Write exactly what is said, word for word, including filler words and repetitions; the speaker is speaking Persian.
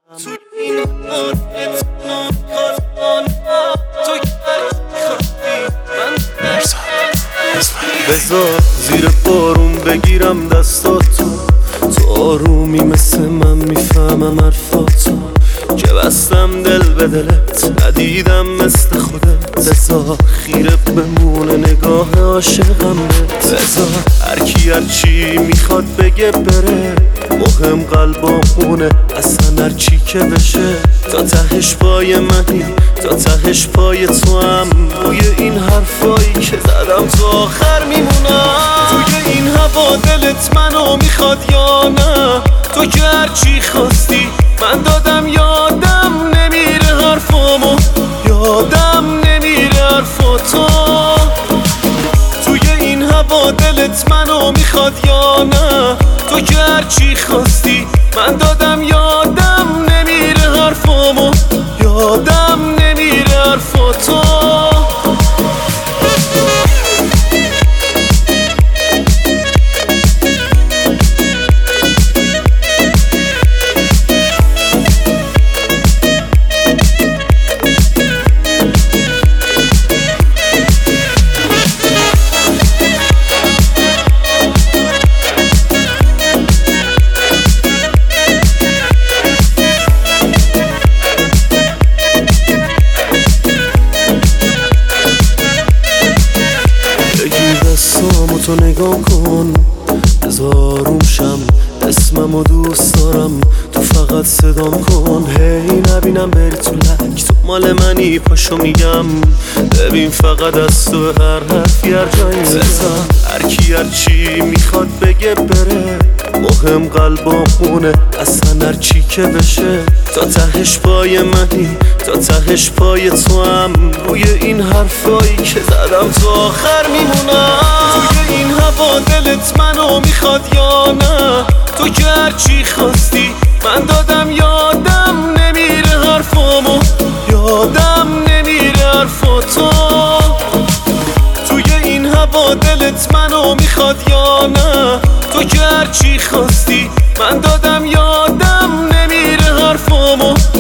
تو این حالت ناخواسته تو بذار زیر بارون بگیرم دستاتو، تو آرومی مثل من میفهمم حرفاتو که بستم دل به دلت، ندیدم مثل خودت. بذار خیره بمونه نگاه عاشقم بهت، بذار هرکی هرچی میخواد بگه بره، مهم قلبامونه اصلا هرچی که بشه. تا تهش پای منی، تا تهش پای تو هم، روی این حرفایی که زدم تو آخر میمونم. توی این هوا دلت منو میخواد یا نه؟ تو که هرچی خواستی من دادم، یادم نمیره حرفامو، یادم نمیره حرفاتو. توی این هوا دلت منو میخواد یا نه؟ تو که هرچی خواستی من دادم، یادم نمیره حرفامو، یادم نمیره حرفاتو. دستامو تو نگاه کن، بذاروم شم، اسممو دوست دارم، تو فقط صدام کن. هی نبینم بری تو لک، تو مال منی پاشو میگم، ببین فقط از تو هر حرفی هر جایی بزن. هرکی هرچی میخواد بگه بره، مهم قلبامونه اصلا هرچی که بشه. تا تهش پای منی، تا تهش پای تو هم، روی این حرفایی که زدم تو آخر میمونم. توی این هوا دلت منو میخواد یا نه؟ تو که هرچی خواستی من دادم، یادم نمیره حرفامو، یادم نمیره حرفاتو. توی این هوا دلت منو میخواد یا نه؟ تو که هرچی خواستی من دادم، یادم نمیره حرفامو.